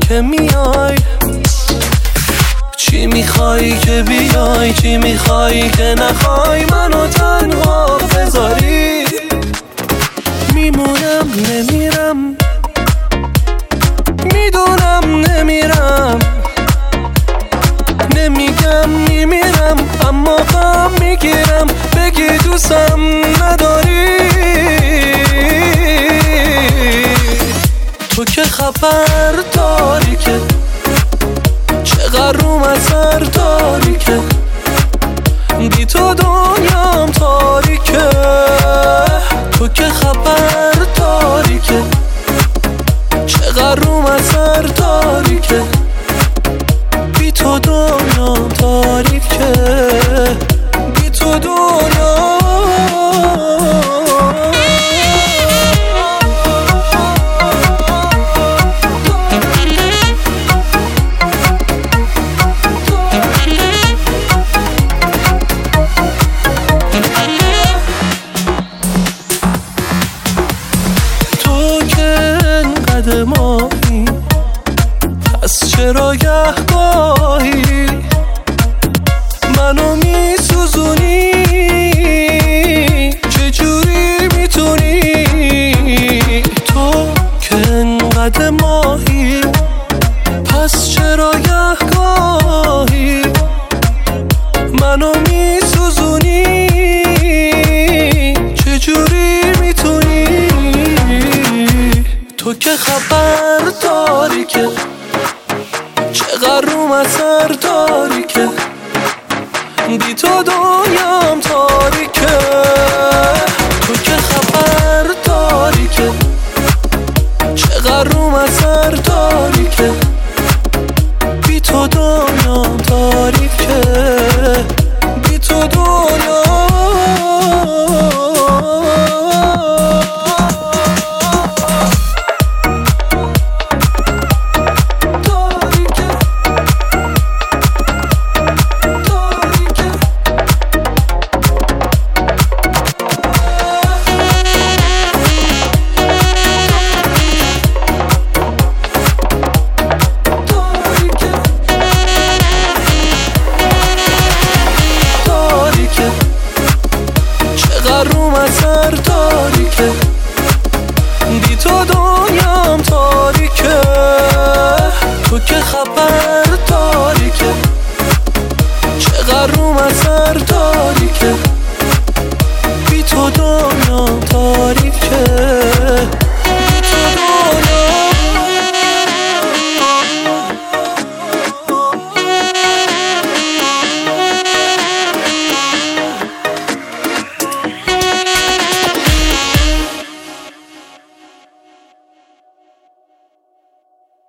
که میای؟ چی میخوای که بیای؟ چی میخوای که نخوای منو تنها بذاری؟ میمونم نمیرم، میدونم نمیرم، نمیگم میمیرم، اما غم میگیرم بگی دوستم نداری. تو که خبر داری که چقدر روم اثر داری که بی تو دنیام تاریکه. تو که خبر داری که چقدر روم اثر داری که بی تو دنیام تاریکه، بی تو دنیام. ماهی پس چرا گهگاهی منو میسوزونی؟ چجوری میتونی؟ تو که انقدر ماهی پس چرا گهگاهی منو میسوزونی؟ چجوری میتونی؟ تو که خبر داری که چقدر روم اثر داری که بی تو دنیام تاریکه. تو که خبر داری که چقدر روم اثر داری که بی تو دنیام تاریکه، بی تو دنیام.